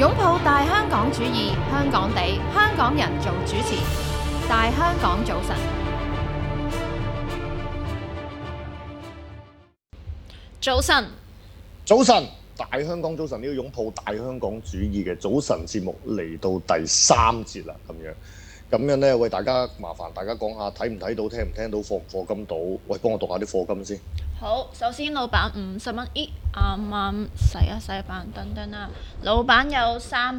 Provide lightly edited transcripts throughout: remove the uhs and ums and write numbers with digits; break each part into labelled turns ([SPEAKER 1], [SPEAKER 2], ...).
[SPEAKER 1] 擁抱大香港主義，香港地，香港人做主持。大香港早晨，早晨，
[SPEAKER 2] 早晨，大香港早晨，呢個擁抱大香港主義嘅早晨節目嚟到第3節啦，咁樣咧，喂，大家麻煩大家講下睇唔睇到、聽唔聽到、課唔課金到？喂，幫我讀下啲課金先。
[SPEAKER 3] 好，首先老闆50蚊，咦，啱啱洗版等等啦。老闆有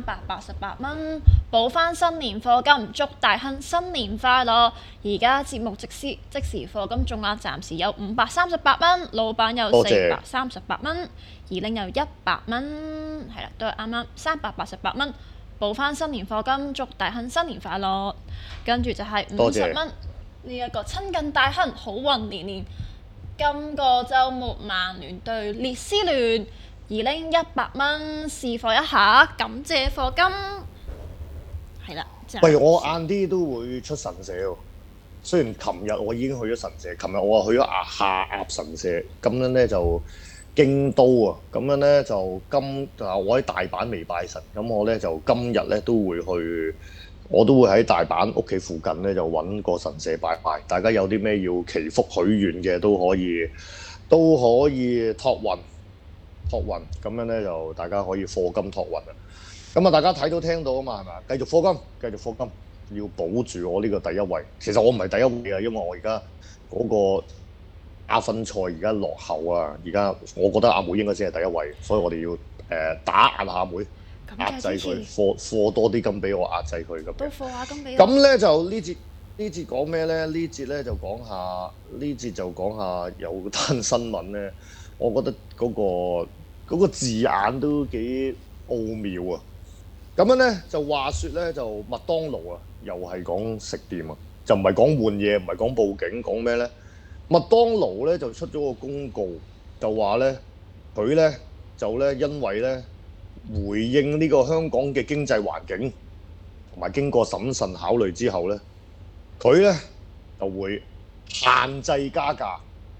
[SPEAKER 3] 388蚊，補翻新年課金，祝大亨新年快樂。而家節目即時課金總額暫時有538蚊，老闆有438蚊，而另有100蚊，係啦，都係啱啱388蚊。補翻新年課金，祝大亨新年快樂。跟住就係50蚊，呢一個親近大亨，好運連連。今個週末曼聯對列斯聯，而拎100蚊試課一下，感謝課金。係啦，
[SPEAKER 2] 喂，我晏啲都會出神社喎。雖然琴日我已經去咗神社，琴日我去咗下鴨神社，咁樣咧就京都啊，咁樣咧就我喺大阪未拜神，咁我咧就今日咧都會去。我都會喺大阪屋企附近咧，就揾個神社拜拜。大家有啲咩要祈福許願嘅都可以託運。咁樣咧就大家可以課金託運啊。咁啊，大家睇到聽到啊嘛，係咪？繼續課金，要保住我呢個第一位。其實我唔係第一位啊，因為我而家嗰個亞分賽而家落後啊。而家我覺得阿妹應該先係第一位，所以我哋要打壓下阿妹。壓制佢，課多啲金俾我，壓制佢咁。
[SPEAKER 3] 都課下金俾我。
[SPEAKER 2] 咁咧就呢節講咩咧？呢節咧就講下有單新聞咧，我覺得嗰個字眼都幾奧妙啊！咁樣咧就話説咧，就麥當勞啊，又係講食店啊，就唔係講換嘢，唔係講報警，講咩咧？麥當勞咧就出咗個公告，就話咧佢咧就咧因為咧。回應呢個香港嘅經濟環境，同埋經過審慎考慮之後咧，佢咧就會限制加價。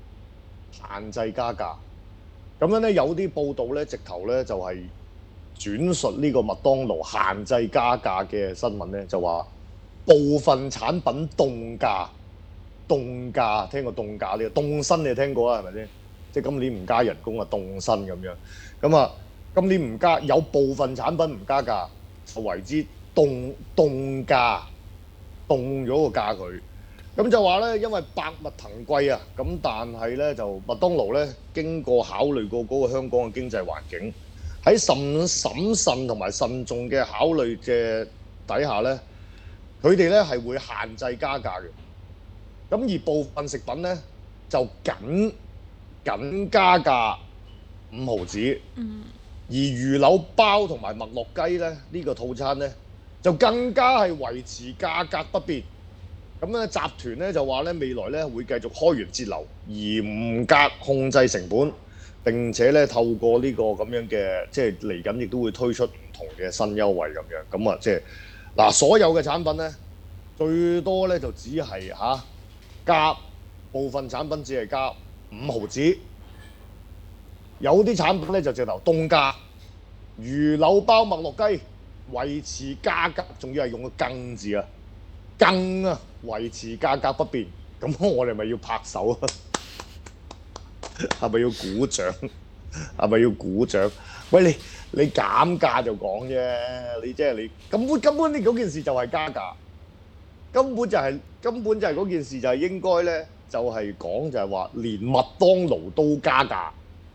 [SPEAKER 2] 咁樣咧有啲報道咧，直頭咧就係轉述呢個麥當勞限制加價嘅新聞咧，就話部分產品凍價，聽過凍價呢個凍薪你聽過啊？係咪先？即係今年唔加人工啊，凍薪咁樣。咁啊。今年唔加，有部分產品唔加價，就為之凍價，凍咗個價佢。咁就話咧，因為百物騰貴啊，咁但係咧就麥當勞咧經過考慮過嗰個香港嘅經濟環境，喺審慎同埋慎重嘅考慮嘅底下咧，佢哋咧係會限制加價嘅。咁而部分食品咧就僅加價5毫子。而魚柳包同埋麥樂雞咧，呢個套餐咧就更加係維持價格不變。咁咧集團咧就話咧未來咧會繼續開源節流，嚴格控制成本，並且咧透過呢個咁樣嘅即係嚟緊亦都會推出唔同嘅新優惠咁樣。咁啊即係嗱，所有嘅產品咧最多咧就只係加部分產品只係加5毫子。有啲產品咧就直頭凍價，魚柳包麥樂雞維持價格，仲要係用個更字啊，更啊維持價格不變。咁我哋咪要拍手啊？係咪要鼓掌？喂，你減價就講啫，你即係你根本你嗰件事就係加價，根本就係嗰件事就係應該咧就係講就係話連麥當勞都加價。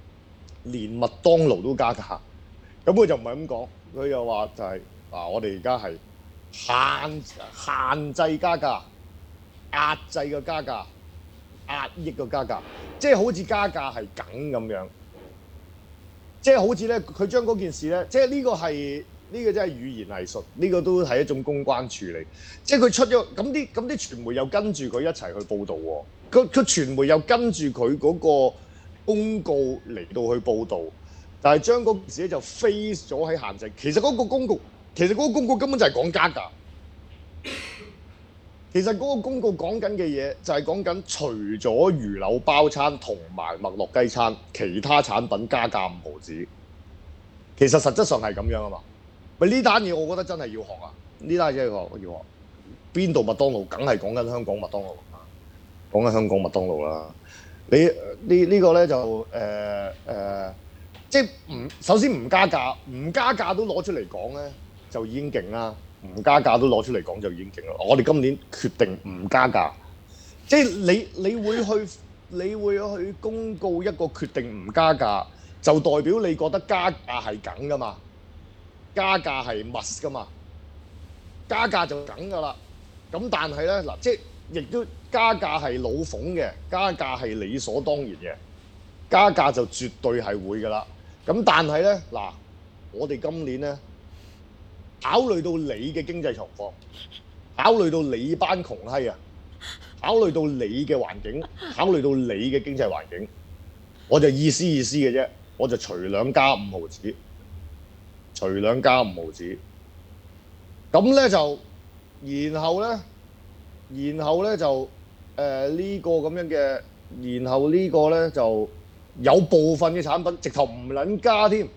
[SPEAKER 2] 咁佢就唔係咁講，佢又話就係我哋而家係限制加價、壓制嘅加價、壓抑嘅加價，即係好似加價係梗咁樣，即係好似咧佢將嗰件事咧，即係呢個真係語言藝術，呢個都係一種公關處理，即係佢出咗咁啲傳媒又跟住佢一齊去報導喎，佢傳媒又跟住佢嗰個公告嚟到去報導，但係將嗰件事咧就 face 咗喺限制。其實嗰個公告根本就係講加價。其實嗰個公告講緊嘅嘢就係講緊除咗魚柳包餐同埋麥樂雞餐，其他產品加價5毫子。其實實質上係咁樣啊嘛。 喂，呢單嘢我覺得真係要學啊！呢單嘢要學。邊度麥當勞？梗係講緊香港麥當勞啦，講緊香港麥當勞啦。呢個咧就即係首先唔加價，唔加價都攞出嚟講咧，就已經勁啦。唔加價都攞出嚟講就已經勁啦。我哋今年決定唔加價，即係你會去公告一個決定唔加價，就代表你覺得加價係梗噶嘛？加價係 must 噶嘛？加價就梗噶啦。咁但係咧嗱，即係亦都加價係老諷嘅，加價係理所當然嘅，加價就絕對係會噶啦。咁但係咧嗱，我哋今年咧考慮到你嘅經濟狀況，考慮到你班窮閪啊，考慮到你嘅環境，考慮到你嘅經濟環境，我就意思嘅啫，我就除2加5毫子，除2加5毫子，咁咧就。然後咧就呢個咁樣嘅，然後呢個咧就有部分嘅產品直頭唔撚加添，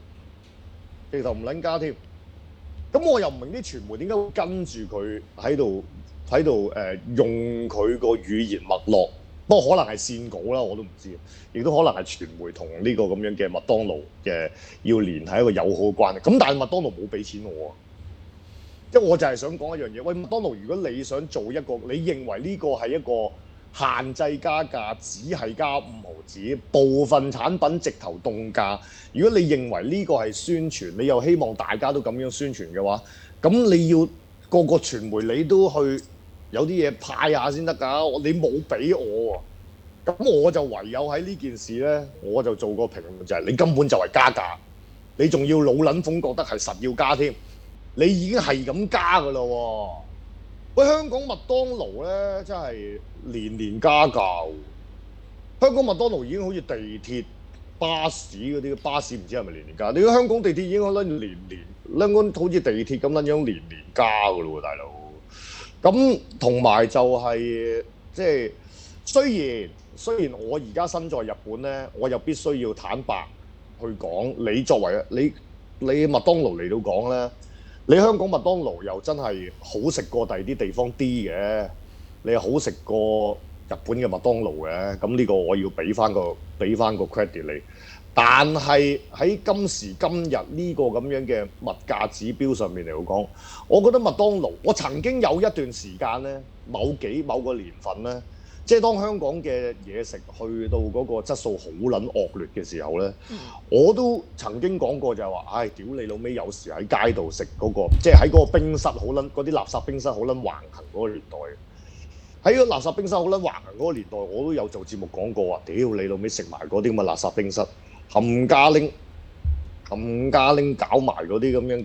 [SPEAKER 2] 咁我又唔明啲傳媒點解會跟住佢喺度用佢個語言脈絡，不過可能係線稿啦，我都唔知，亦都可能係傳媒同呢個咁樣嘅麥當勞嘅要連係一個友好嘅關係。咁但係麥當勞冇俾錢我啊！即係我就係想講一樣嘢，喂，麥當勞，如果你想做一個，你認為呢個係一個限制加價，只係加5毫子，部分產品直頭凍價，如果你認為呢個係宣傳，你又希望大家都咁樣宣傳嘅話，咁你要個個傳媒你都去有啲嘢派下先得㗎，你冇俾我喎，咁我就唯有喺呢件事咧，我就做個評論就係你根本就係加價，你仲要老撚風覺得係實要加添。你已經係咁加㗎啦喎！喂，香港麥當勞咧真係年年加價喎。香港麥當勞已經好似地鐵、巴士嗰啲，巴士唔知係咪年年加？你香港地鐵已經可能年好似地鐵咁撚樣年年加㗎咯喎，大佬。咁同埋就係即係雖然我而家身在日本咧，我又必須要坦白去講，你作為你麥當勞嚟到講咧。你香港麥當勞又真係好食過第二啲地方啲嘅，你係好食過日本嘅麥當勞嘅，咁呢個我要俾翻個 credit 你。但係喺今時今日呢個咁樣嘅物價指標上面嚟講，我覺得麥當勞，我曾經有一段時間咧，某個年份咧。即係當香港嘅嘢食去到嗰個質素好撚惡劣嘅時候咧，我都曾經講過就係話，唉，屌你老味！有時喺街度食嗰個，即係喺嗰個冰室好撚，嗰啲垃圾冰室好撚橫行嗰個年代。喺個垃圾冰室好撚橫行嗰個年代，我都有做節目講過話，屌你老味食埋嗰啲咁嘅垃圾冰室，冚家拎搞埋嗰啲咁樣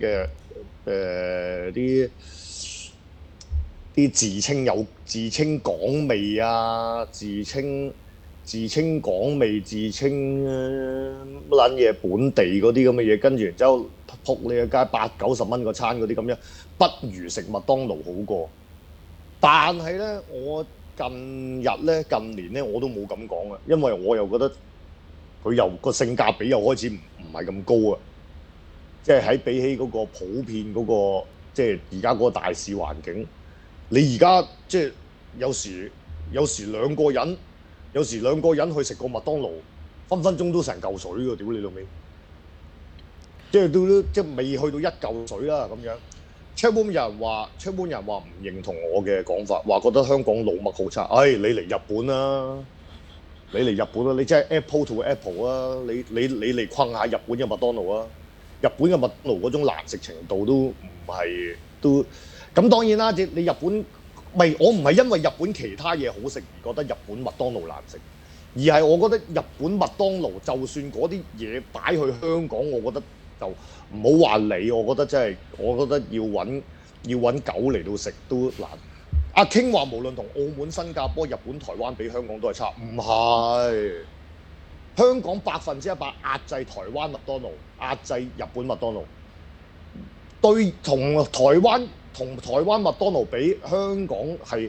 [SPEAKER 2] 嘅啲自稱港味啊，自稱港味，自稱乜撚嘢本地嗰啲咁嘅嘢，跟住然之後撲你個街80-90蚊個餐嗰啲咁樣，不如食麥當勞好過。但係咧，我近年咧我都冇咁講啊，因為我又覺得佢又個性價比又開始唔係咁高啊，即係喺比起嗰個普遍嗰個即係而家嗰個大市環境。你而家即係有時兩個人去食個麥當勞，分分鐘都成嚿水㗎，屌你老味！即係未去到一嚿水啦咁樣。Chatroom 有人話唔認同我嘅講法，話覺得香港老麥好差。你嚟日本啦，你真係 Apple to Apple 啊！你嚟困下日本嘅麥當勞啊！日本嘅麥當勞嗰種難食程度都唔係都。咁當然啦，你日本我唔係因為日本其他嘢好食而覺得日本麥當勞難食，而係我覺得日本麥當勞就算嗰啲嘢擺去香港，我覺得就唔好話你，我覺得真係，我覺得要揾狗嚟到食都難。阿 King 話無論同澳門、新加坡、日本、台灣比香港都係差，唔係香港100%壓制台灣麥當勞，壓制日本麥當勞，對同台灣麥當勞比，香港係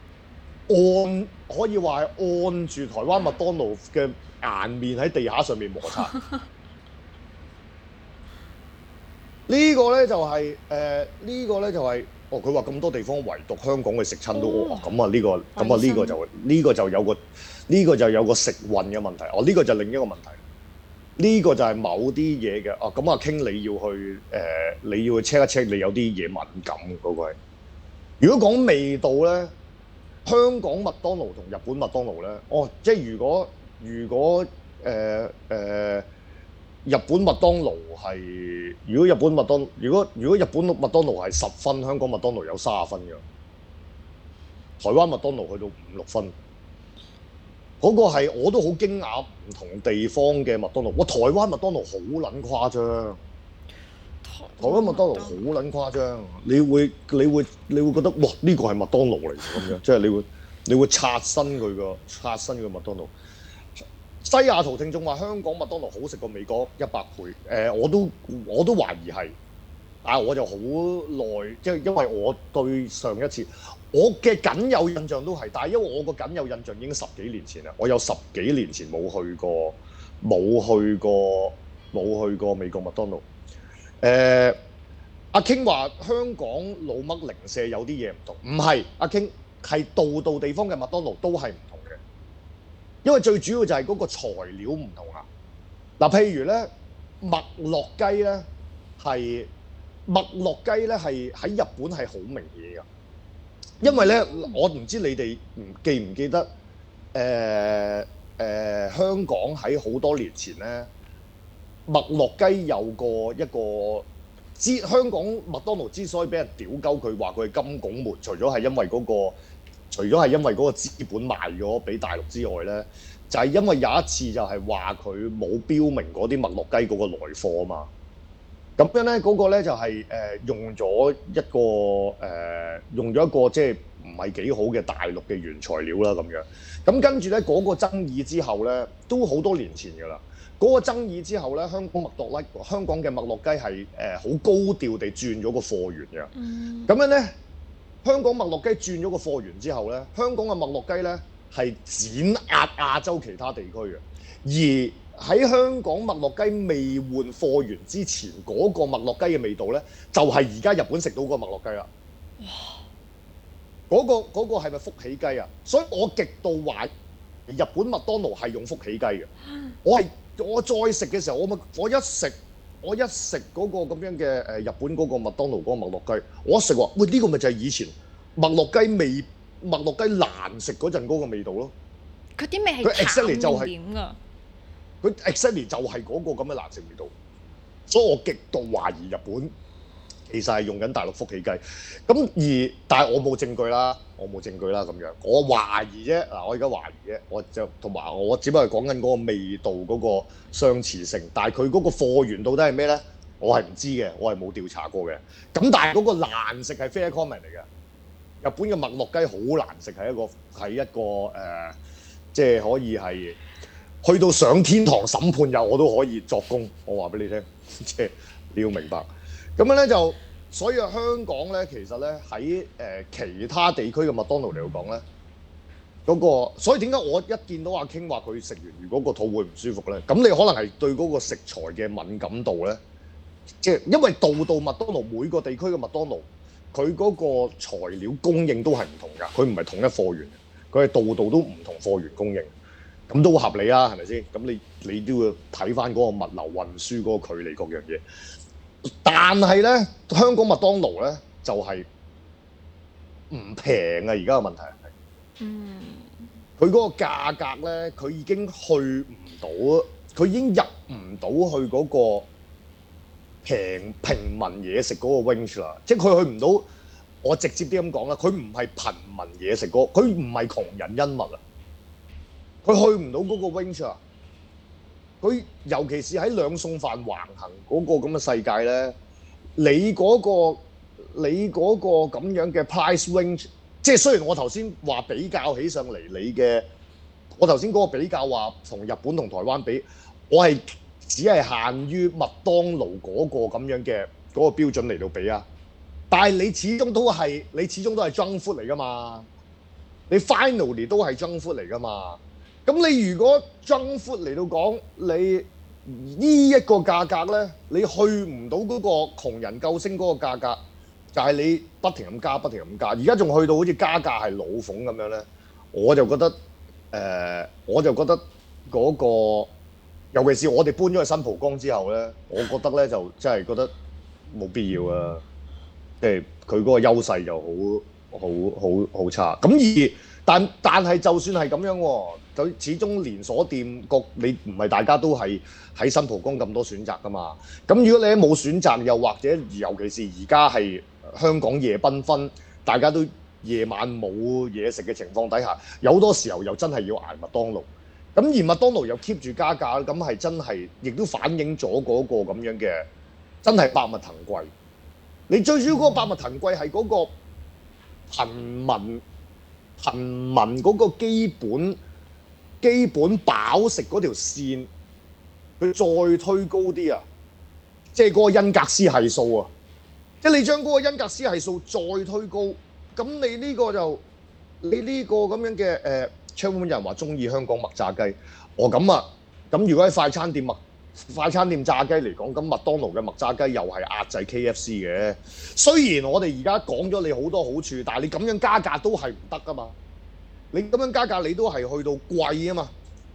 [SPEAKER 2] 可以話係按住台灣麥當勞嘅顏面喺地下上面摩擦。 呢個咧就係呢個咧就係佢話咁多地方唯獨香港嘅食親都咁啊呢個就有個食運嘅問題，呢個就另一個問題。呢個就係某啲嘢嘅咁傾你要去 check 一 check 你有啲嘢敏感嗰個係。如果講味道咧，香港麥當勞同日本麥當勞咧，即係如果日本麥當勞係如果日本麥當勞係10分，香港麥當勞有30分嘅，台灣麥當勞去到5、6分。嗰個係我都好驚訝，唔同地方嘅麥當勞，台灣麥當勞好撚誇張，台灣麥當勞好撚誇張，你會覺得哇呢個係麥當勞嚟嘅咁樣，即係你會刷新佢個麥當勞。西雅圖聽眾話香港麥當勞好食過美國100倍，我都懷疑係，但係我就好耐，即係因為我對上一次。我嘅僅有印象都係，但係因為我個僅有印象已經10幾年前啦，我有10幾年前冇去過美國麥當勞。阿 King 話香港老麥零舍有啲嘢唔同，唔係阿 King 係度地方嘅麥當勞都係唔同嘅，因為最主要就係嗰個材料唔同啊。譬如咧麥樂雞咧係喺日本係好明顯㗎。因為咧，我唔知你哋記唔記得香港喺好多年前咧，麥樂雞有過一個香港麥當勞之所以俾人屌鳩佢話佢係金拱門，除咗係因為嗰個資本賣咗俾大陸之外咧，就係因為有一次就係話佢冇標明嗰啲麥樂雞嗰個來貨啊嘛。咁樣咧，嗰個咧就係用咗一個即係唔係幾好嘅大陸嘅原材料啦咁樣。咁跟住咧嗰個爭議之後咧，都好多年前㗎啦。嗰個爭議之後咧，香港嘅麥樂雞係好高調地轉咗個貨源嘅。咁樣咧，香港麥樂雞轉咗個貨源之後咧，香港嘅麥樂雞咧係碾壓亞洲其他地區嘅，而喺香港麥樂雞未換貨源之前，嗰個麥樂雞嘅味道咧，就係而家日本食到嗰個麥樂雞啦。嗰個係咪福喜雞啊？所以我極度懷疑日本麥當勞係用福喜雞嘅。我再食嘅時候，我一食嗰個咁樣嘅日本嗰個麥當勞嗰個麥樂雞，我一食話喂，呢個咪就係以前麥樂雞難食嗰陣嗰個味道咯。
[SPEAKER 3] 佢啲味係淡點㗎。
[SPEAKER 2] 佢 exactly 就係嗰個咁嘅難食味道，所以我極度懷疑日本其實係用緊大陸福喜雞。但係我冇證據啦咁樣，我懷疑啫。我而家懷疑啫，我就同埋我只不過係講緊嗰個味道嗰個相似性，但係佢嗰個貨源到底係咩咧？我係唔知嘅，我係冇調查過嘅。咁但係嗰個難食係 fair comment 嚟嘅。日本嘅麥樂雞好難食，係一個即係可以係。去到上天堂審判日，我都可以作供。我話俾你聽，即係你要明白。咁樣咧就，所以香港咧其實咧喺其他地區嘅麥當勞嚟講咧，所以點解我一見到阿 King 話佢食完如果個肚會唔舒服咧？咁你可能係對嗰個食材嘅敏感度咧，即係因為度麥當勞每個地區嘅麥當勞，佢嗰個材料供應都係唔同㗎，佢唔係統一貨源，佢係度都唔同貨源供應。咁都合理啊，係咪先？咁你都要睇翻嗰個物流運輸嗰個距離各樣嘢。但係咧，香港麥當勞咧就係唔平啊！而家嘅問題係，佢嗰個價格咧，佢已經去唔到，佢已經入唔到去嗰個平民嘢食嗰個 range 啦。即係佢去唔到，我直接啲咁講啦，佢唔係貧民嘢食嗰，佢唔係窮人恩物啊。佢去唔到嗰個 range 啊！佢尤其是喺兩餸飯橫行嗰個咁嘅世界咧，你嗰個咁樣嘅 price range， 即係雖然我頭先話比較起上嚟，我頭先嗰個比較話同日本同台灣比，我係只係限於麥當勞嗰個咁樣嘅嗰個標準嚟到比啊！但係你始終都係 junk food 嚟㗎嘛，你 finally 都係 junk food 嚟㗎嘛。咁你如果 junk food 嚟到講，你呢一個價格咧，你去唔到嗰個窮人救星嗰個價格，就係你不停咁加，不停咁加。而家仲去到好似加價係老馮咁樣咧，我就覺得嗰個，尤其是我哋搬咗去新蒲崗之後咧，我覺得咧就真係覺得冇必要啊，即係佢嗰個優勢就好差。咁但係就算係咁樣喎，就始終連鎖店你唔係大家都係喺新蒲崗咁多選擇㗎嘛。咁如果你冇選擇，又或者尤其是而家係香港夜繽紛，大家都夜晚冇嘢食嘅情況底下，有好多時候又真係要捱麥當勞。咁而麥當勞又 keep 住加價，咁係真係亦都反映咗嗰個咁樣嘅真係百物騰貴。你最主要嗰個百物騰貴係嗰個貧民嗰個基本飽食嗰條線，佢再推高啲啊！即係嗰個恩格斯係數啊！即係你將嗰個恩格斯係數再推高，咁你呢個咁樣嘅窗門有人話中意香港麥炸雞，咁如果喺快餐店炸雞嚟講，咁麥當勞嘅麥炸雞又係壓制 KFC 嘅。雖然我哋而家講咗你好多好處，但係你咁樣加價都係唔得噶嘛。你咁樣加價，你都係去到貴啊嘛。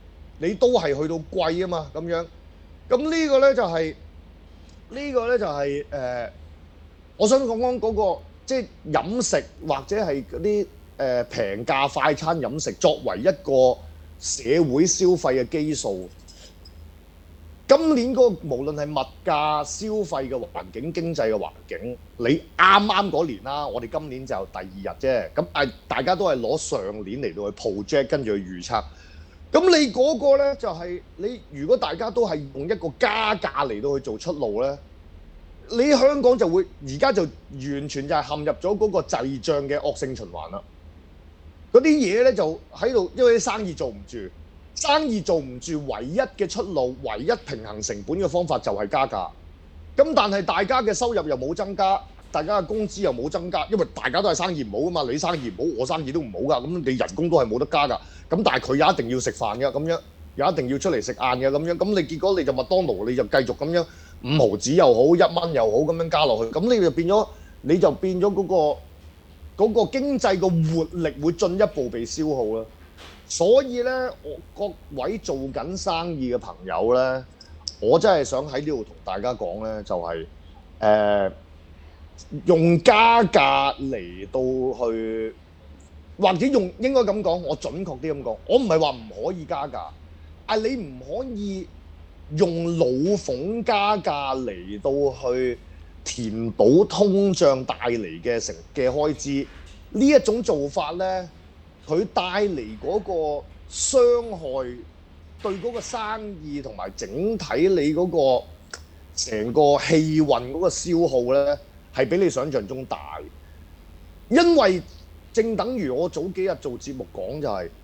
[SPEAKER 2] 咁樣。咁呢個咧就係我想講嗰個即係飲食或者係嗰啲平價快餐飲食作為一個社會消費嘅基數。今年嗰個無論係物價、消費嘅環境、經濟嘅環境，你啱嗰年啦，我哋今年就第2日啫。咁大家都係攞上年嚟到去 project 跟住去預測。咁你嗰個咧就係你如果大家都係用一個加價嚟到去做出路咧，你香港就會而家就完全就係陷入咗嗰個滯脹嘅惡性循環啦。嗰啲嘢咧就喺度，因為啲生意做唔住，唯一嘅出路，唯一平衡成本嘅方法就係加價。咁但係大家嘅收入又冇增加，大家嘅工資又冇增加，因為大家都係生意唔好啊嘛。你生意唔好，我生意都唔好㗎。咁你人工都係冇得加㗎。咁但係佢又一定要食飯嘅，咁樣又一定要出嚟食晏嘅，咁樣。咁你結果你就麥當勞，你就繼續咁樣5毫子又好，1蚊又好咁樣加落去。咁你就變咗嗰個經濟嘅活力會進一步被消耗啦。所以咧，各位做緊生意嘅朋友咧，我真係想喺呢度同大家講咧，就係用加價嚟到去，或者應該咁講，我準確啲咁講，我唔係話唔可以加價，你唔可以用老馮加價嚟到去填補通脹帶嚟嘅開支，呢一種做法咧，佢帶嚟嗰個傷害，對嗰個生意同埋整體你嗰個成個氣運嗰個消耗咧，係比你想象中大。因為正等於我早幾日做節目講就係，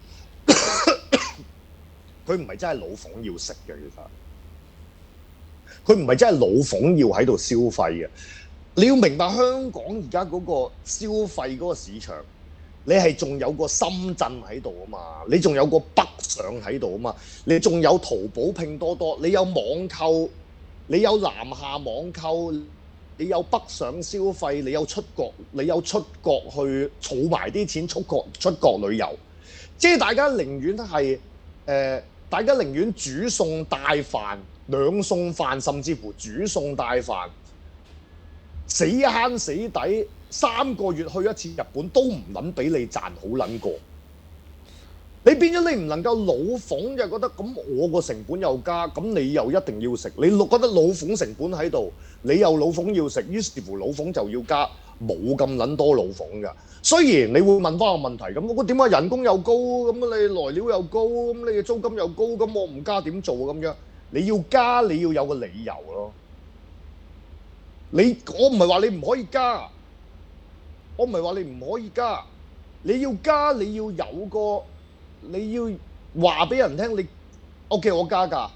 [SPEAKER 2] 佢唔係真係老馮要食嘅，其實佢唔係真係老馮要喺度消費嘅。你要明白香港而家嗰個消費嗰個市場。你係仲有個深圳喺度啊嘛，你仲有個北上喺度啊嘛，你仲有淘寶拼多多，你有網購，你有南下網購，你有北上消費，你有出國去儲埋啲錢出國旅遊，即係大家寧願煮餸帶飯兩餸飯，甚至乎煮餸帶飯，死慳死抵。3個月去一次日本都唔撚俾你賺好撚過，你變咗你唔能夠老馮就覺得咁我個成本又加，咁你又一定要食，你覺得老馮成本喺度，你又老馮要食，於是乎老馮就要加，冇咁撚多老馮㗎。雖然你會問翻個問題，咁我點解人工又高，咁你來料又高，咁你嘅租金又高，咁我唔加點做咁樣？你要加你要有個理由咯。我唔係話你唔可以加。你要加，你要有個，你要話俾人聽，你 OK， 我加價，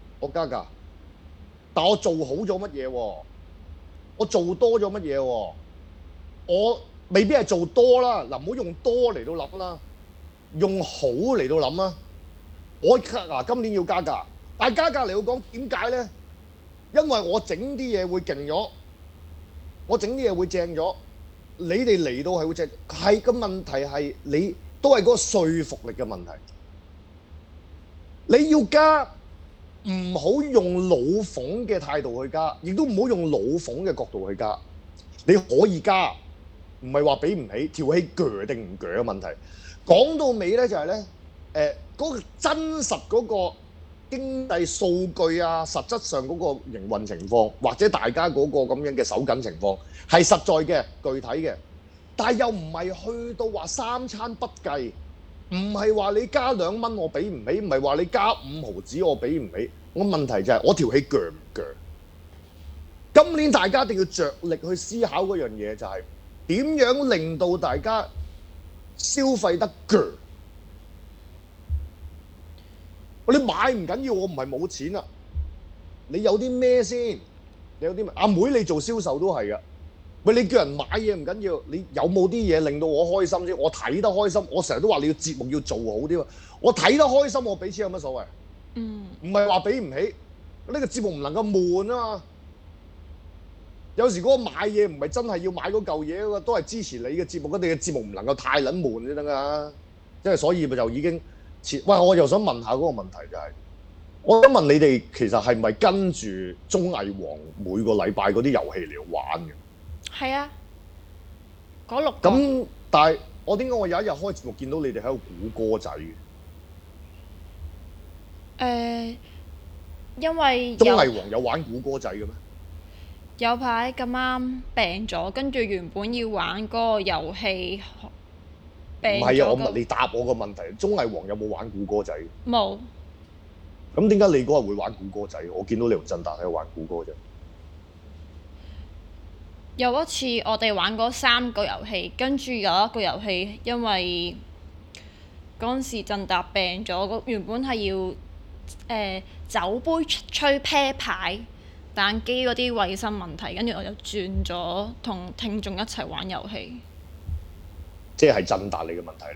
[SPEAKER 2] 但我做好咗乜嘢喎？我做多咗乜嘢喎？我未必係做多啦，嗱，唔好用多嚟到諗啦，用好嚟到諗啦。我今年要加價， 但係加價嚟講點解咧？因為我整啲嘢會勁咗，我整啲嘢會正咗，你哋嚟到係會正，係個問題係你都係嗰個說服力嘅問題。你要加，唔好用老諷嘅態度去加，亦都唔好用老諷嘅角度去加。你可以加，唔係話俾唔起，條氣鋸定唔鋸嘅問題。講到尾咧就係咧，嗰個真實嗰個經濟數據啊，實質上嗰個營運情況，或者大家嗰個咁樣嘅手緊情況係實在嘅、具體嘅，但係又唔係去到話三餐不計。唔係話你加2蚊我俾唔起，唔係話你加5毫子我俾唔起。我問題就係我條氣鋸唔鋸？今年大家一定要着力去思考嗰樣嘢，就係點樣令到大家消費得鋸。你買唔緊要，我唔係冇錢啊。你有啲咩先？你有啲咩？阿妹你做銷售都係㗎。喂，你叫人買嘢唔緊要，你有冇啲嘢令到我開心先？我睇得開心，我成日都話你要節目要做好啲嘛。我睇得開心，我俾錢有乜所謂？唔係話俾唔起，呢個節目唔能夠悶啊嘛。有時嗰個買嘢唔係真係要買嗰嚿嘢㗎，都係支持你嘅節目。我哋嘅節目唔能夠太撚悶先得㗎。即係所以咪就已經喂，我又想問下嗰個問題就係，我想問你哋其實係咪跟住綜藝王每個禮拜嗰啲遊戲嚟玩嘅？
[SPEAKER 3] 係啊，嗰6個。
[SPEAKER 2] 咁但係我點解我有一日開節目見到你哋喺度估歌仔嘅？
[SPEAKER 3] 因為
[SPEAKER 2] 綜藝王有玩估歌仔嘅咩？
[SPEAKER 3] 有排咁啱病咗，跟住原本要玩嗰個遊戲病咗。唔
[SPEAKER 2] 係啊，我問你答我個問題，綜藝王有冇玩估歌仔？
[SPEAKER 3] 冇。
[SPEAKER 2] 咁點解你嗰日會玩估歌仔？我見到你同振達喺度玩估歌仔。
[SPEAKER 3] 有一次我哋玩嗰3個遊戲，跟住有一個遊戲因為嗰陣時振達病咗，原本係要酒杯吹啤牌，但機嗰啲衞生問題，跟住我就轉咗同聽眾一齊玩遊戲。
[SPEAKER 2] 即係振達你嘅問題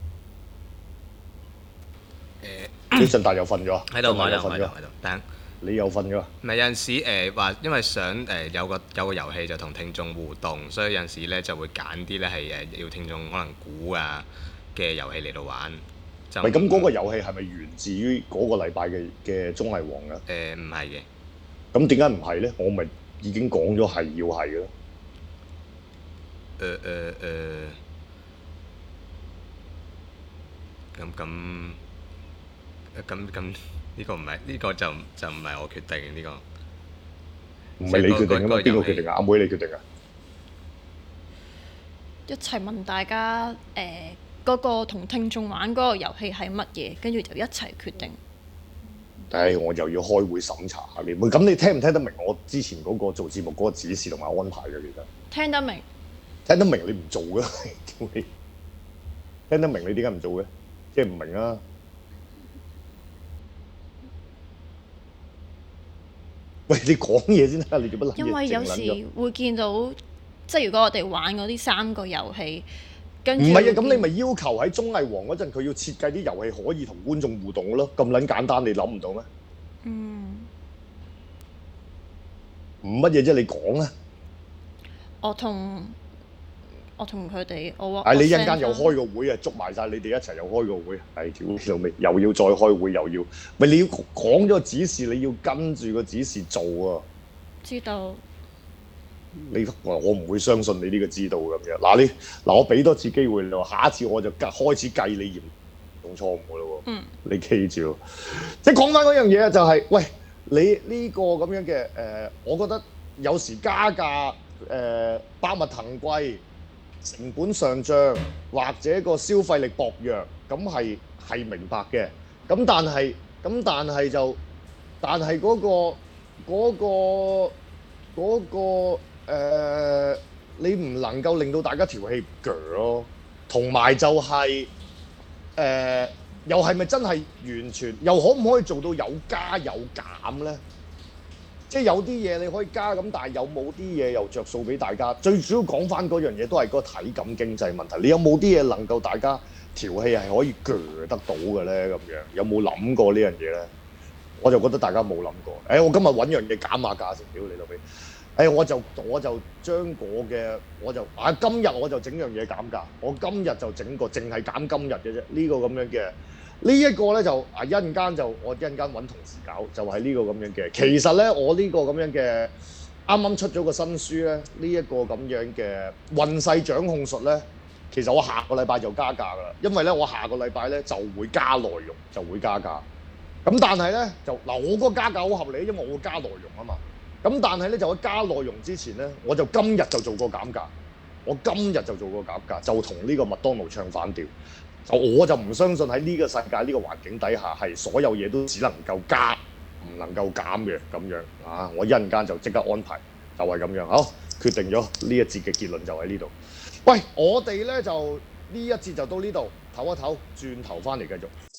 [SPEAKER 2] 嚟嘅。啲振達又瞓咗。
[SPEAKER 4] 喺度，我喺度，等。
[SPEAKER 2] 你又瞓咗？
[SPEAKER 4] 唔係有陣時話，因為想有個遊戲就同聽眾互動，所以有陣時咧就會揀啲咧係要聽眾可能估啊嘅遊戲嚟到玩。就
[SPEAKER 2] 唔係咁，嗰個遊戲係咪源自於嗰個禮拜嘅綜藝王啊？
[SPEAKER 4] 唔係嘅。
[SPEAKER 2] 咁點解唔係咧？我咪已經講咗係要係嘅咯。
[SPEAKER 4] 咁。呢個唔係，呢個就唔係我決定呢個。
[SPEAKER 2] 唔係你決定啊嘛？邊個決定啊？阿妹你決定啊？
[SPEAKER 3] 一齊問大家嗰個同聽眾玩嗰個遊戲係乜嘢，跟住就一齊決定。
[SPEAKER 2] 我又要開會審查下你。咁你聽唔聽得明我之前嗰個做節目嗰個指示同埋安排嘅？其實
[SPEAKER 3] 聽得明。
[SPEAKER 2] 聽得明你唔做嘅，聽得明你點解唔做嘅？即係唔明啊！喂，你講嘢先得，你做乜撚嘢？
[SPEAKER 3] 因為有時會見到，即係如果我哋玩嗰啲3個遊戲，跟住
[SPEAKER 2] 唔係啊，咁你咪要求喺綜藝王嗰陣，佢要設計啲遊戲可以同觀眾互動咯，咁撚簡單，你諗唔到咩？唔乜嘢啫？你講啊！
[SPEAKER 3] 我同佢哋，
[SPEAKER 2] 你一陣間又開個會啊，捉埋晒你哋一齊又開個會，條尾又要再開會又要，咪你要講咗個指示，你要跟住個指示做啊！
[SPEAKER 3] 知道。
[SPEAKER 2] 我唔會相信你呢個知道咁樣。我俾多次機會你，下一次我就開始計你嚴重錯誤噶咯喎。你記住，即係講翻嗰樣嘢就係，喂，你呢個咁樣嘅我覺得有時加價百物騰貴。成本上漲或者個消費力薄弱，咁係明白嘅。咁但係你唔能夠令到大家條氣鋸咯。同埋就係又係咪真係完全？又可唔可以做到有加有減咧？即係有啲嘢你可以加咁，但係有冇啲嘢又着數俾大家？最主要講翻嗰樣嘢都係嗰個體感經濟問題。你有冇啲嘢能夠大家調氣係可以鋸得到嘅咧？咁樣有冇諗過呢樣嘢咧？ 我就覺得大家冇諗過。我今日揾樣嘢減下價先，屌你老味！我就將今日我就整樣嘢減價，我今日就整個淨係減今日嘅啫。呢個咁樣嘅，呢一個咧就一陣間我一陣間揾同事搞，就係呢個咁樣嘅。其實咧，我呢個咁樣嘅啱啱出咗個新書咧，呢一個咁樣嘅運勢掌控術咧，其實我下個禮拜就加價㗎啦，因為咧我下個禮拜咧就會加內容，就會加價。咁但係咧就嗱，我嗰個加價好合理，因為我會加內容啊嘛。咁但係咧就喺加內容之前咧，我就今日就做過減價，我今日就做過減價，就同呢個麥當勞唱反調。我就唔相信喺呢個世界呢個環境底下係所有嘢都只能夠加，唔能夠減嘅咁樣啊！我一陣間就即刻安排，就係咁樣。好，決定咗呢一節嘅結論就喺呢度。喂，我哋咧就呢一節就到呢度，唞一唞，轉頭翻嚟繼續。